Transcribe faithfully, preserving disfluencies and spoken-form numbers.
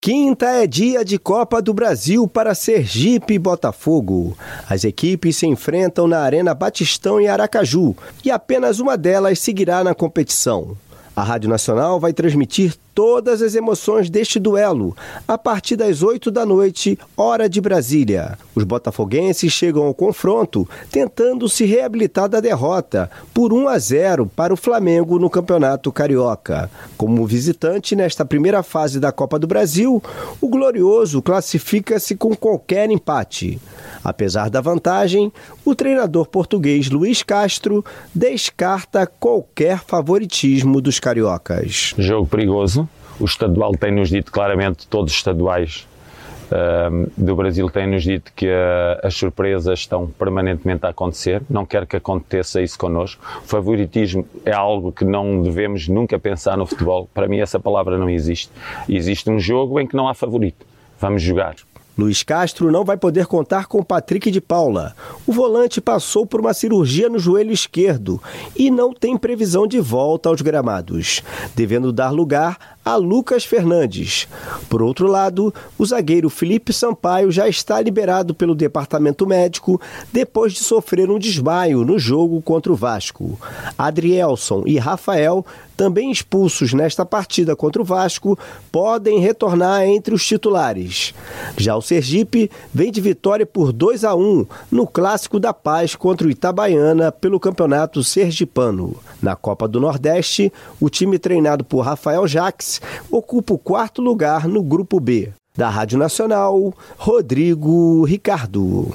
Quinta é dia de Copa do Brasil para Sergipe e Botafogo. As equipes se enfrentam na Arena Batistão em Aracaju e apenas uma delas seguirá na competição. A Rádio Nacional vai transmitir todas as emoções deste duelo a partir das oito da noite, hora de Brasília. Os botafoguenses chegam ao confronto tentando se reabilitar da derrota por um a zero para o Flamengo no Campeonato Carioca. Como visitante nesta primeira fase da Copa do Brasil, o Glorioso classifica-se com qualquer empate. Apesar da vantagem, o treinador português Luiz Castro descarta qualquer favoritismo dos cariocas. Jogo perigoso. O estadual tem-nos dito claramente, todos os estaduais uh, do Brasil têm-nos dito que uh, as surpresas estão permanentemente a acontecer. Não quero que aconteça isso connosco. O favoritismo é algo que não devemos nunca pensar no futebol. Para mim essa palavra não existe. Existe um jogo em que não há favorito. Vamos jogar. Luiz Castro não vai poder contar com Patrick de Paula. O volante passou por uma cirurgia no joelho esquerdo e não tem previsão de volta aos gramados, devendo dar lugar a Lucas Fernandes. Por outro lado, o zagueiro Felipe Sampaio já está liberado pelo departamento médico depois de sofrer um desmaio no jogo contra o Vasco. Adrielson e Rafael, também expulsos nesta partida contra o Vasco, podem retornar entre os titulares. Já o Sergipe vem de vitória por dois a um no Clássico da Paz contra o Itabaiana pelo Campeonato Sergipano. Na Copa do Nordeste, o time treinado por Rafael Jacques ocupa o quarto lugar no Grupo B. Da Rádio Nacional, Rodrigo Ricardo.